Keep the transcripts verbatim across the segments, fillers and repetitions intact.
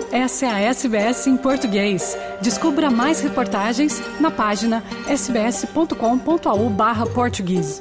Essa é a S B S em português. Descubra mais reportagens na página sbs.com.au barra português.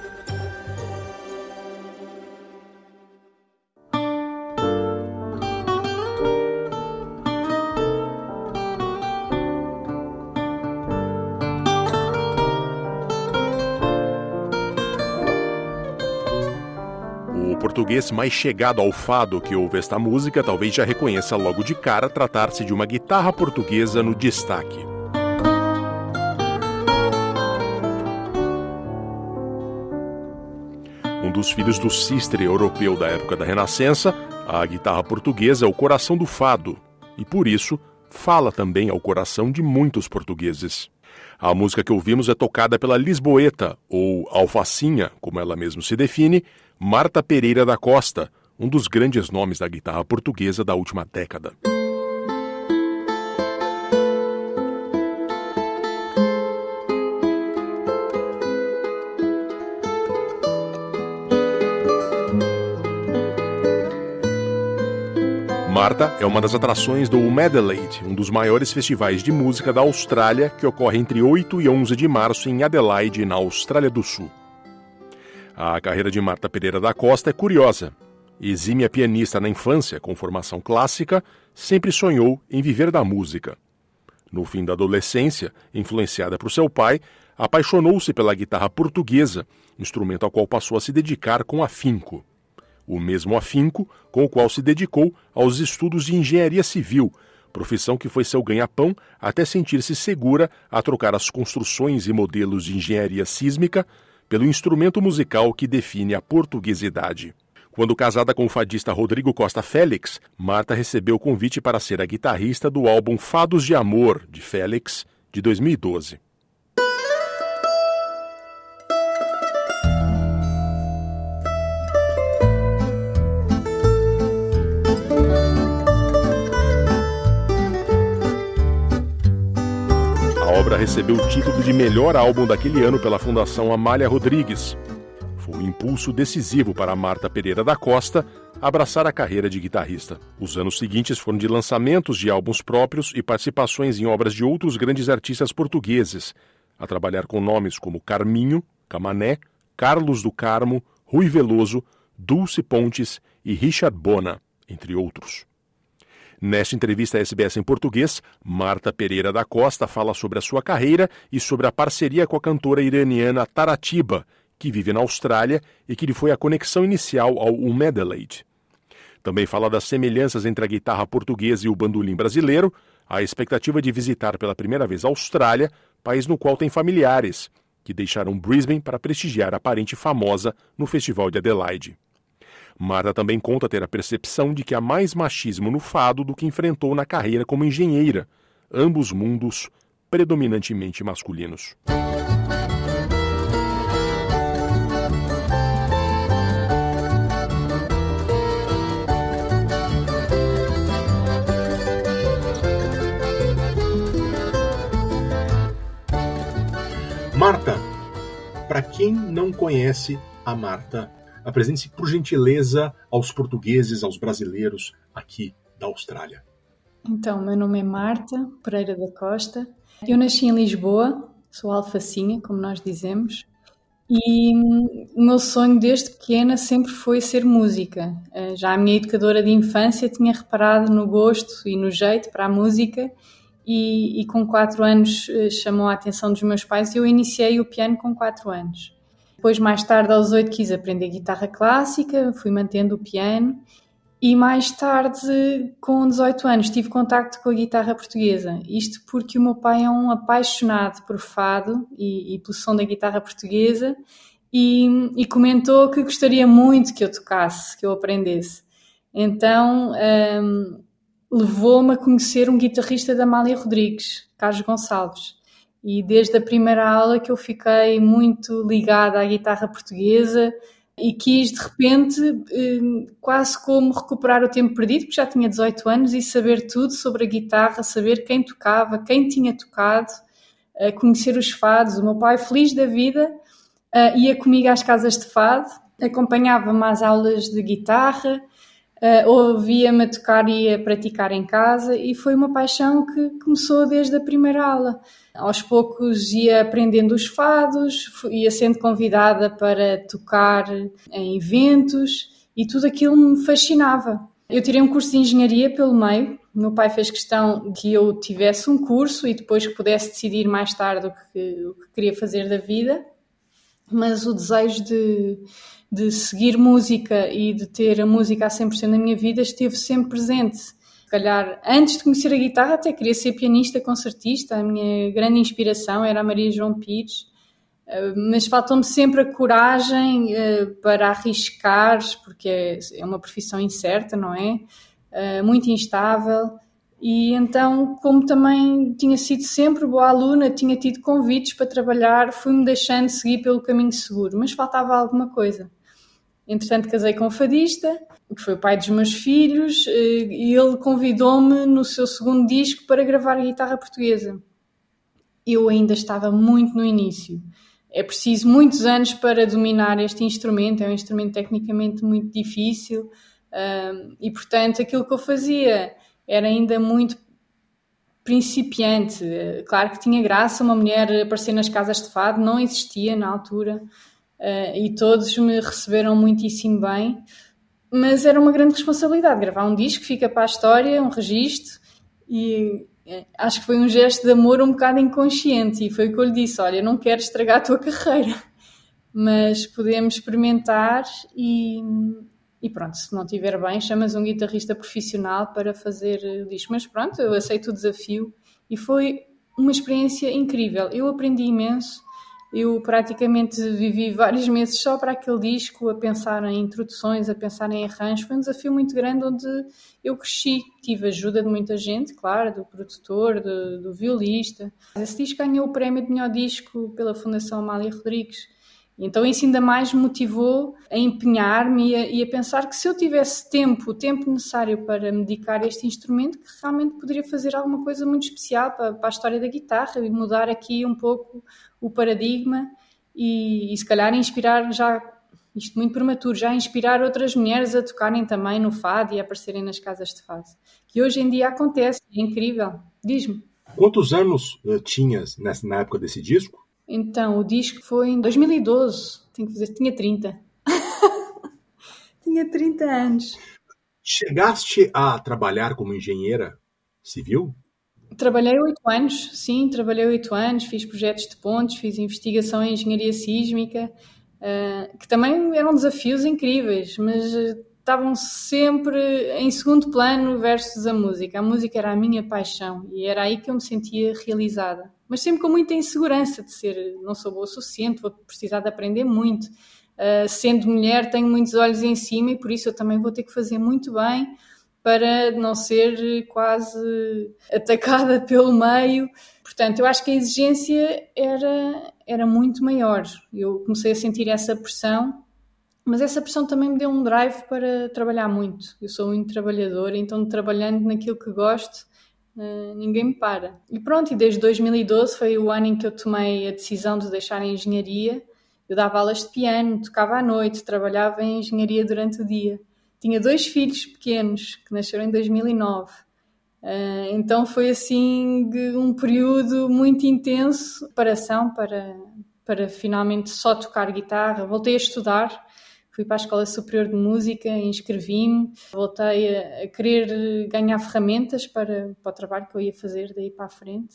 O português mais chegado ao fado que ouve esta música talvez já reconheça logo de cara tratar-se de uma guitarra portuguesa no destaque. Um dos filhos do cistre europeu da época da Renascença, a guitarra portuguesa é o coração do fado e, por isso, fala também ao coração de muitos portugueses. A música que ouvimos é tocada pela lisboeta, ou alfacinha, como ela mesma se define, Marta Pereira da Costa, um dos grandes nomes da guitarra portuguesa da última década. Marta é uma das atrações do Adelaide, um dos maiores festivais de música da Austrália, que ocorre entre oito e onze de março em Adelaide, na Austrália do Sul. A carreira de Marta Pereira da Costa é curiosa. Exímia pianista na infância, com formação clássica, sempre sonhou em viver da música. No fim da adolescência, influenciada por seu pai, apaixonou-se pela guitarra portuguesa, instrumento ao qual passou a se dedicar com afinco. O mesmo afinco com o qual se dedicou aos estudos de engenharia civil, profissão que foi seu ganha-pão até sentir-se segura a trocar as construções e modelos de engenharia sísmica pelo instrumento musical que define a portuguesidade. Quando casada com o fadista Rodrigo Costa Félix, Marta recebeu o convite para ser a guitarrista do álbum Fados de Amor, de Félix, de dois mil e doze. A obra recebeu o título de melhor álbum daquele ano pela Fundação Amália Rodrigues. Foi um impulso decisivo para Marta Pereira da Costa abraçar a carreira de guitarrista. Os anos seguintes foram de lançamentos de álbuns próprios e participações em obras de outros grandes artistas portugueses, a trabalhar com nomes como Carminho, Camané, Carlos do Carmo, Rui Veloso, Dulce Pontes e Richard Bona, entre outros. Nesta entrevista à S B S em português, Marta Pereira da Costa fala sobre a sua carreira e sobre a parceria com a cantora iraniana Taratiba, que vive na Austrália e que lhe foi a conexão inicial ao Adelaide. Também fala das semelhanças entre a guitarra portuguesa e o bandolim brasileiro, a expectativa de visitar pela primeira vez a Austrália, país no qual tem familiares, que deixaram Brisbane para prestigiar a parente famosa no Festival de Adelaide. Marta também conta ter a percepção de que há mais machismo no fado do que enfrentou na carreira como engenheira, ambos mundos predominantemente masculinos. Marta, para quem não conhece a Marta, apresente-se por gentileza aos portugueses, aos brasileiros aqui da Austrália. Então, meu nome é Marta Pereira da Costa. Eu nasci em Lisboa, sou alfacinha, como nós dizemos, e o meu sonho desde pequena sempre foi ser música. Já a minha educadora de infância tinha reparado no gosto e no jeito para a música e, e com quatro anos chamou a atenção dos meus pais e eu iniciei o piano com quatro anos. Depois, mais tarde, aos oito, quis aprender guitarra clássica, fui mantendo o piano e mais tarde, com dezoito anos, tive contacto com a guitarra portuguesa. Isto porque o meu pai é um apaixonado por fado e, e pelo som da guitarra portuguesa e, e comentou que gostaria muito que eu tocasse, que eu aprendesse. Então, um, levou-me a conhecer um guitarrista da Amália Rodrigues, Carlos Gonçalves. E desde a primeira aula que eu fiquei muito ligada à guitarra portuguesa e quis, de repente, quase como recuperar o tempo perdido, porque já tinha dezoito anos, e saber tudo sobre a guitarra, saber quem tocava, quem tinha tocado, conhecer os fados. O meu pai, feliz da vida, ia comigo às casas de fado, acompanhava-me às aulas de guitarra, uh, ouvia-me a tocar e a praticar em casa, e foi uma paixão que começou desde a primeira aula. Aos poucos ia aprendendo os fados, ia sendo convidada para tocar em eventos e tudo aquilo me fascinava. Eu tirei um curso de engenharia pelo meio. Meu pai fez questão que eu tivesse um curso e depois que pudesse decidir mais tarde o que, o que queria fazer da vida. Mas o desejo de, de seguir música e de ter a música a cem por cento na minha vida esteve sempre presente. Se calhar, antes de conhecer a guitarra, até queria ser pianista, concertista. A minha grande inspiração era a Maria João Pires. Mas faltou-me sempre a coragem para arriscar, porque é uma profissão incerta, não é? Muito instável. E então, como também tinha sido sempre boa aluna, tinha tido convites para trabalhar, fui-me deixando seguir pelo caminho seguro, mas faltava alguma coisa. Entretanto, casei com um fadista, que foi o pai dos meus filhos, e ele convidou-me no seu segundo disco para gravar a guitarra portuguesa. Eu ainda estava muito no início. É preciso muitos anos para dominar este instrumento, é um instrumento tecnicamente muito difícil, e portanto aquilo que eu fazia era ainda muito principiante. Claro que tinha graça uma mulher aparecer nas casas de fado, não existia na altura, e todos me receberam muitíssimo bem, mas era uma grande responsabilidade, gravar um disco, fica para a história, um registro, e acho que foi um gesto de amor um bocado inconsciente, e foi o que eu lhe disse: olha, não quero estragar a tua carreira, mas podemos experimentar e, e pronto, se não estiver bem, chamas um guitarrista profissional para fazer o disco. Mas pronto, eu aceito o desafio e foi uma experiência incrível. Eu aprendi imenso, eu praticamente vivi vários meses só para aquele disco, a pensar em introduções, a pensar em arranjos. Foi um desafio muito grande onde eu cresci. Tive ajuda de muita gente, claro, do produtor, do, do violista. Esse disco ganhou o prémio de melhor disco pela Fundação Amália Rodrigues. Então isso ainda mais me motivou a empenhar-me e a, e a pensar que se eu tivesse tempo, o tempo necessário para me dedicar a este instrumento, que realmente poderia fazer alguma coisa muito especial para, para a história da guitarra e mudar aqui um pouco o paradigma e, e se calhar inspirar já, isto muito prematuro, já inspirar outras mulheres a tocarem também no fado e a aparecerem nas casas de fado. Que hoje em dia acontece, é incrível. Diz-me. Quantos anos uh, tinhas nessa, na época desse disco? Então, o disco foi em dois mil e doze. Tenho que dizer, tinha trinta. Tinha trinta anos. Chegaste a trabalhar como engenheira civil? Trabalhei oito anos, sim, trabalhei oito anos, fiz projetos de pontes, fiz investigação em engenharia sísmica, uh, que também eram desafios incríveis, mas uh, estavam sempre em segundo plano versus a música. A música era a minha paixão e era aí que eu me sentia realizada. Mas sempre com muita insegurança de ser, não sou boa o suficiente, vou precisar de aprender muito. Uh, sendo mulher, tenho muitos olhos em cima e por isso eu também vou ter que fazer muito bem para não ser quase atacada pelo meio. Portanto, eu acho que a exigência era, era muito maior. Eu comecei a sentir essa pressão, mas essa pressão também me deu um drive para trabalhar muito. Eu sou muito trabalhadora, então trabalhando naquilo que gosto, ninguém me para. E pronto, e desde dois mil e doze foi o ano em que eu tomei a decisão de deixar a engenharia. Eu dava aulas de piano, tocava à noite, trabalhava em engenharia durante o dia. Tinha dois filhos pequenos, que nasceram em dois mil e nove. Uh, então foi assim um período muito intenso de preparação para, para finalmente só tocar guitarra. Voltei a estudar, fui para a Escola Superior de Música, inscrevi-me, voltei a, a querer ganhar ferramentas para, para o trabalho que eu ia fazer daí para a frente.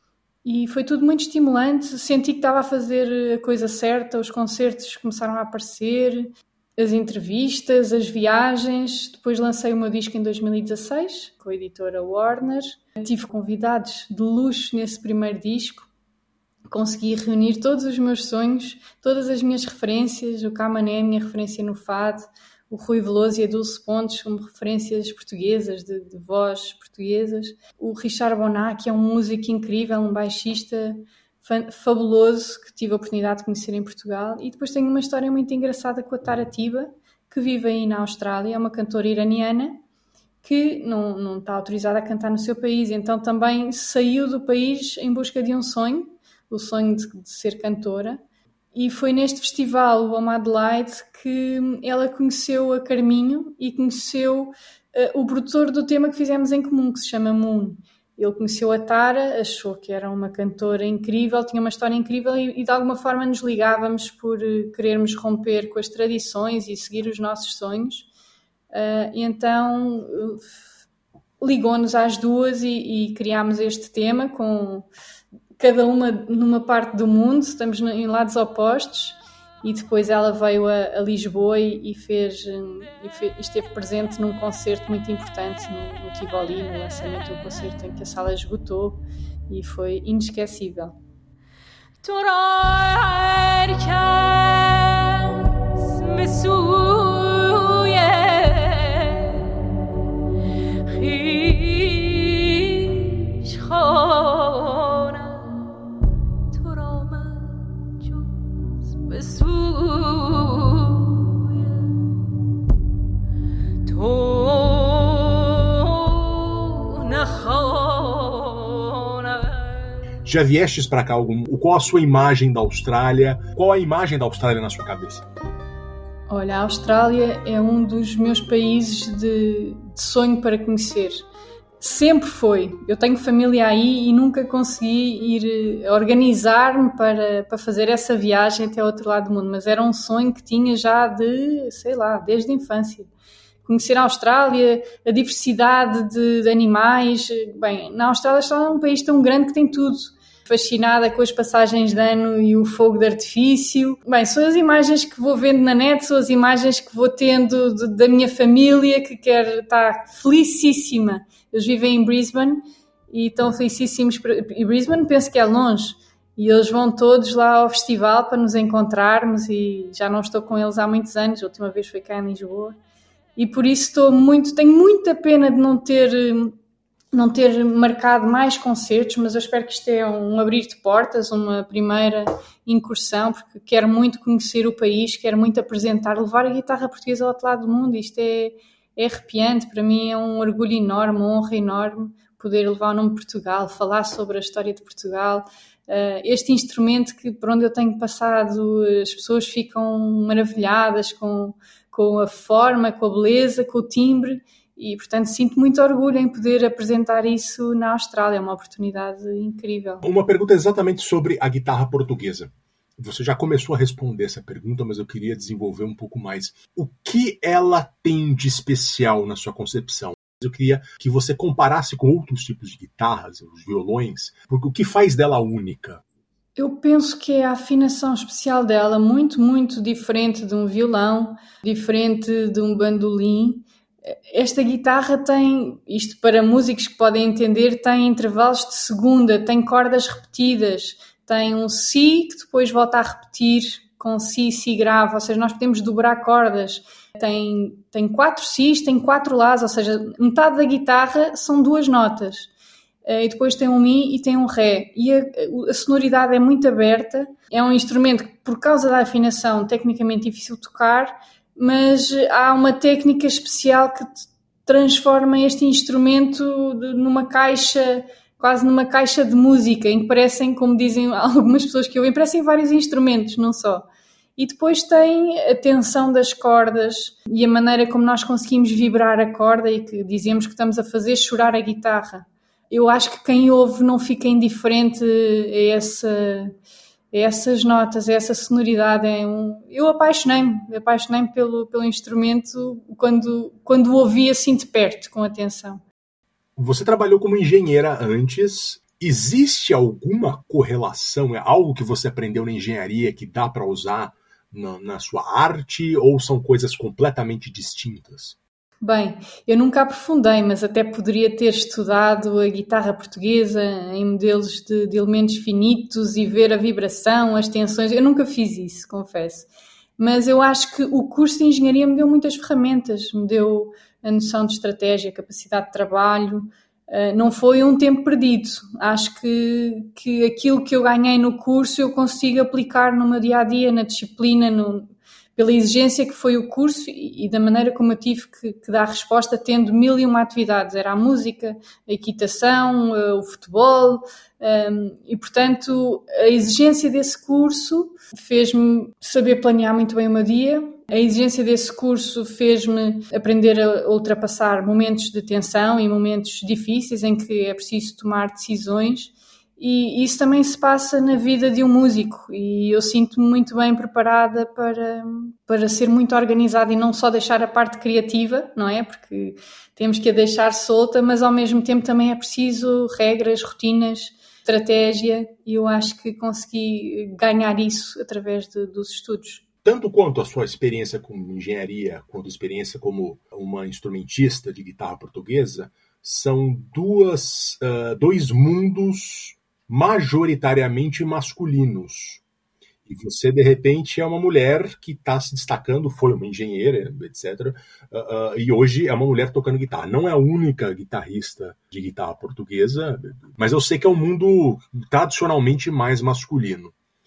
E foi tudo muito estimulante, senti que estava a fazer a coisa certa, os concertos começaram a aparecer, as entrevistas, as viagens. Depois lancei o meu disco em dois mil e dezasseis, com a editora Warner. Tive convidados de luxo nesse primeiro disco. Consegui reunir todos os meus sonhos, todas as minhas referências. O Camané, a minha referência no fado. O Rui Veloso e a Dulce Pontes como referências portuguesas, de, de voz portuguesas. O Richard Boná, que é um músico incrível, um baixista fabuloso, que tive a oportunidade de conhecer em Portugal. E depois tenho uma história muito engraçada com a Tara Tiba, que vive aí na Austrália, é uma cantora iraniana que não, não está autorizada a cantar no seu país, então também saiu do país em busca de um sonho, o sonho de, de ser cantora. E foi neste festival, o Home Adelaide, que ela conheceu a Carminho e conheceu uh, o produtor do tema que fizemos em comum, que se chama Moon. Ele conheceu a Tara, achou que era uma cantora incrível, tinha uma história incrível e, e de alguma forma nos ligávamos por uh, querermos romper com as tradições e seguir os nossos sonhos. Uh, e então uh, ligou-nos às duas e, e criámos este tema com cada uma numa parte do mundo, estamos em lados opostos. E depois ela veio a, a Lisboa e, e, fez, e fez, esteve presente num concerto muito importante no, no Tivoli, no lançamento do concerto em que a sala esgotou, e foi inesquecível. Já viestes para cá algum? Qual a sua imagem da Austrália? Qual a imagem da Austrália na sua cabeça? Olha, a Austrália é um dos meus países de, de sonho para conhecer. Sempre foi. Eu tenho família aí e nunca consegui ir organizar-me para, para fazer essa viagem até ao outro lado do mundo, mas era um sonho que tinha já de, sei lá, desde a infância. Conhecer a Austrália, a diversidade de, de animais. Bem, na Austrália está um país tão grande que tem tudo. Fascinada com as passagens de ano e o fogo de artifício. Bem, são as imagens que vou vendo na net, são as imagens que vou tendo de, da minha família, que quer estar felicíssima. Eles vivem em Brisbane e estão felicíssimos. E Brisbane penso que é longe. E eles vão todos lá ao festival para nos encontrarmos e já não estou com eles há muitos anos. A última vez foi cá em Lisboa. E por isso estou muito, tenho muita pena de não ter... não ter marcado mais concertos, mas eu espero que isto é um abrir de portas, uma primeira incursão, porque quero muito conhecer o país, quero muito apresentar, levar a guitarra portuguesa ao outro lado do mundo. Isto é, é arrepiante, para mim é um orgulho enorme, uma honra enorme poder levar o nome de Portugal, falar sobre a história de Portugal. Uh, este instrumento que por onde eu tenho passado, as pessoas ficam maravilhadas com, com a forma, com a beleza, com o timbre. E, portanto, sinto muito orgulho em poder apresentar isso na Austrália. É uma oportunidade incrível. Uma pergunta exatamente sobre a guitarra portuguesa. Você já começou a responder essa pergunta, mas eu queria desenvolver um pouco mais. O que ela tem de especial na sua concepção? Eu queria que você comparasse com outros tipos de guitarras, os violões, porque o que faz dela única? Eu penso que é a afinação especial dela, muito, muito diferente de um violão, diferente de um bandolim. Esta guitarra tem, isto para músicos que podem entender, tem intervalos de segunda, tem cordas repetidas, tem um Si que depois volta a repetir com Si, Si grave, ou seja, nós podemos dobrar cordas. Tem, tem quatro Sis, tem quatro Lás, ou seja, metade da guitarra são duas notas. E depois tem um Mi e tem um Ré. E a, a sonoridade é muito aberta, é um instrumento que, por causa da afinação, tecnicamente difícil de tocar, mas há uma técnica especial que transforma este instrumento numa caixa, quase numa caixa de música, em que parecem, como dizem algumas pessoas que ouvem, parecem vários instrumentos, não só. E depois tem a tensão das cordas e a maneira como nós conseguimos vibrar a corda e que dizemos que estamos a fazer chorar a guitarra. Eu acho que quem ouve não fica indiferente a essa... essas notas, essa sonoridade. É um... Eu apaixonei-me, apaixonei-me pelo, pelo instrumento quando, quando o ouvi assim de perto, com atenção. Você trabalhou como engenheira antes. Existe alguma correlação? É algo que você aprendeu na engenharia que dá para usar na, na sua arte, ou são coisas completamente distintas? Bem, eu nunca aprofundei, mas até poderia ter estudado a guitarra portuguesa em modelos de, de elementos finitos e ver a vibração, as tensões. Eu nunca fiz isso, confesso. Mas eu acho que o curso de engenharia me deu muitas ferramentas, me deu a noção de estratégia, a capacidade de trabalho. Uh, não foi um tempo perdido. Acho que, que aquilo que eu ganhei no curso eu consigo aplicar no meu dia-a-dia, na disciplina, no... pela exigência que foi o curso e, e da maneira como eu tive que, que dar resposta tendo mil e uma atividades. Era a música, a equitação, o futebol, um, e portanto a exigência desse curso fez-me saber planear muito bem o meu dia. A exigência desse curso fez-me aprender a ultrapassar momentos de tensão e momentos difíceis em que é preciso tomar decisões. E isso também se passa na vida de um músico e eu sinto-me muito bem preparada para, para ser muito organizada e não só deixar a parte criativa, não é? Porque temos que a deixar solta, mas ao mesmo tempo também é preciso regras, rotinas, estratégia, e eu acho que consegui ganhar isso através de, dos estudos. Tanto quanto a sua experiência como engenharia, quanto a experiência como uma instrumentista de guitarra portuguesa, são duas, uh, dois mundos majoritariamente masculinos. E você, de repente, é uma mulher que está se destacando, foi uma engenheira, etcétera. Uh, uh, e hoje é uma mulher tocando guitarra. Não é a única guitarrista de guitarra portuguesa, mas eu sei que é um mundo tradicionalmente mais masculino.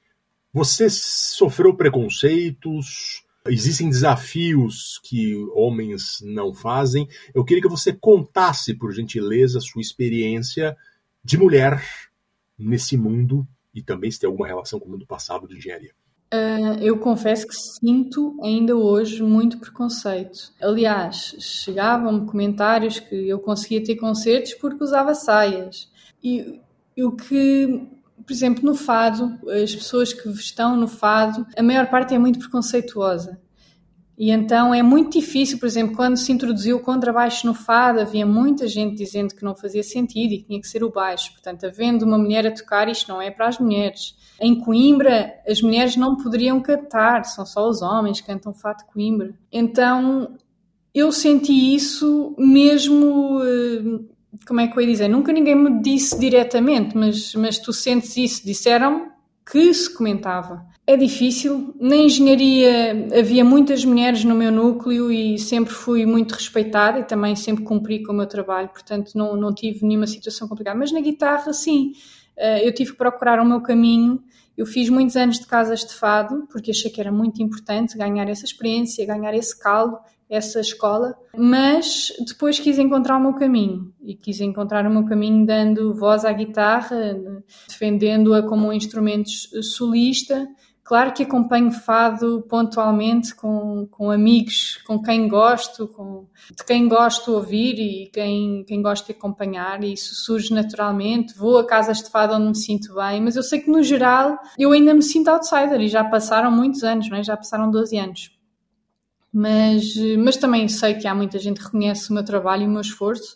Você sofreu preconceitos? Existem desafios que homens não fazem? Eu queria que você contasse, por gentileza, a sua experiência de mulher nesse mundo e também se tem alguma relação com o mundo passado de engenharia. Uh, eu confesso que sinto ainda hoje muito preconceito. Aliás, chegavam-me comentários que eu conseguia ter concertos porque usava saias. E o que, por exemplo, no fado, as pessoas que estão no fado, a maior parte é muito preconceituosa. E então é muito difícil, por exemplo, quando se introduziu o contrabaixo no fado, havia muita gente dizendo que não fazia sentido e que tinha que ser o baixo. Portanto, havendo uma mulher a tocar, isto não é para as mulheres. Em Coimbra, as mulheres não poderiam cantar, são só os homens que cantam fado de Coimbra. Então, eu senti isso mesmo, como é que eu ia dizer? Nunca ninguém me disse diretamente, mas, mas tu sentes isso. Disseram que se comentava. É difícil. Na engenharia havia muitas mulheres no meu núcleo e sempre fui muito respeitada e também sempre cumpri com o meu trabalho, portanto não, não tive nenhuma situação complicada. Mas na guitarra, sim, eu tive que procurar o meu caminho. Eu fiz muitos anos de casas de fado, porque achei que era muito importante ganhar essa experiência, ganhar esse caldo, essa escola, mas depois quis encontrar o meu caminho e quis encontrar o meu caminho dando voz à guitarra, defendendo-a como um instrumento solista. Claro que acompanho fado pontualmente com, com amigos, com quem gosto, com, de quem gosto de ouvir e quem, quem gosto de acompanhar, e isso surge naturalmente. Vou a casas de fado onde me sinto bem, mas eu sei que no geral eu ainda me sinto outsider e já passaram muitos anos, não é? Já passaram doze anos. Mas, mas também sei que há muita gente que reconhece o meu trabalho e o meu esforço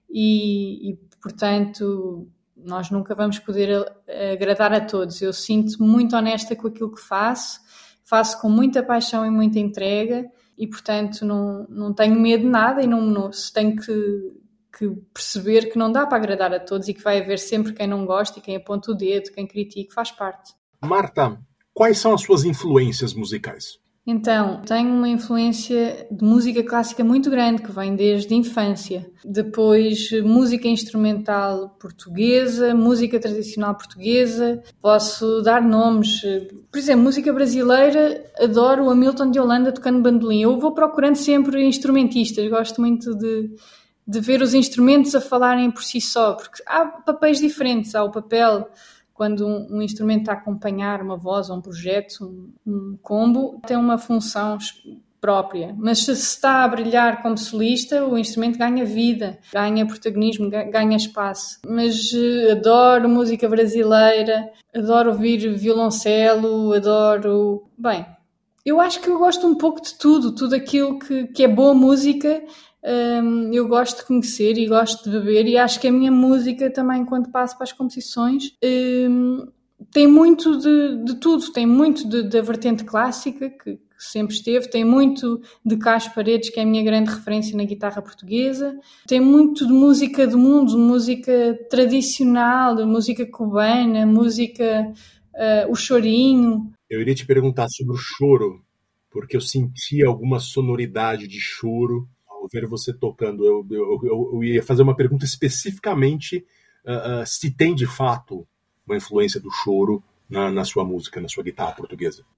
e, e portanto, nós nunca vamos poder agradar a todos. Eu sinto-me muito honesta com aquilo que faço, faço com muita paixão e muita entrega e, portanto, não, não tenho medo de nada e não, não tenho que, que perceber que não dá para agradar a todos e que vai haver sempre quem não gosta e quem aponta o dedo, quem critica, faz parte. Marta, quais são as suas influências musicais? Então, tenho uma influência de música clássica muito grande, que vem desde a infância. Depois, música instrumental portuguesa, música tradicional portuguesa. Posso dar nomes. Por exemplo, música brasileira, adoro o Hamilton de Holanda tocando bandolim. Eu vou procurando sempre instrumentistas, gosto muito de, de ver os instrumentos a falarem por si só, porque há papéis diferentes. Há o papel quando um, um instrumento está a acompanhar uma voz ou um projeto, um, um combo, tem uma função própria. Mas se se está a brilhar como solista, o instrumento ganha vida, ganha protagonismo, ganha espaço. Mas uh, adoro música brasileira, adoro ouvir violoncelo, adoro... Bem, eu acho que eu gosto um pouco de tudo, tudo aquilo que, que é boa música. Um, eu gosto de conhecer e gosto de beber e acho que a minha música também, quando passo para as composições, um, tem muito de, de tudo, tem muito da vertente clássica que, que sempre esteve, tem muito de Carlos Paredes, que é a minha grande referência na guitarra portuguesa, tem muito de música do mundo, música tradicional, música cubana, música, uh, o chorinho. Eu iria te perguntar sobre o choro, porque eu senti alguma sonoridade de choro ao ver você tocando. Eu, eu, eu, eu ia fazer uma pergunta especificamente uh, uh, se tem de fato uma influência do choro na, na sua música, na sua guitarra portuguesa.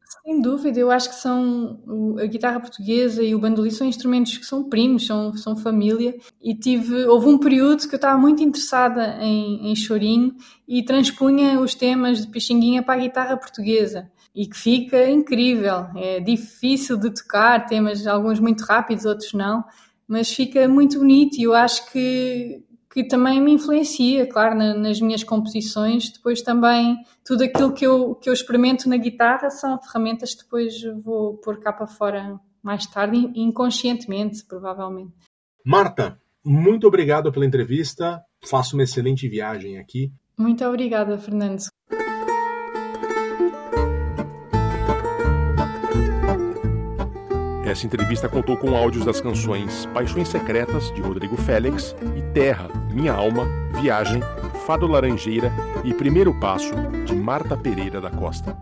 Sem dúvida, eu acho que são a guitarra portuguesa e o bandolim são instrumentos que são primos, são, são família, e tive, houve um período que eu estava muito interessada em, em chorinho e transpunha os temas de Pixinguinha para a guitarra portuguesa, e que fica incrível. É difícil de tocar, temas alguns muito rápidos, outros não, mas fica muito bonito, e eu acho que que também me influencia, claro, na, nas minhas composições. Depois também, tudo aquilo que eu, que eu experimento na guitarra são ferramentas que depois vou pôr cá para fora mais tarde, inconscientemente, provavelmente. Marta, muito obrigado pela entrevista. Faça uma excelente viagem aqui. Muito obrigada, Fernando. Essa entrevista contou com áudios das canções Paixões Secretas, de Rodrigo Félix, e Terra, Minha Alma, Viagem, Fado Laranjeira e Primeiro Passo, de Marta Pereira da Costa.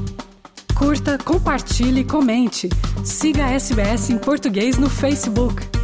Curta, compartilhe e comente. Siga a S B S em Português no Facebook.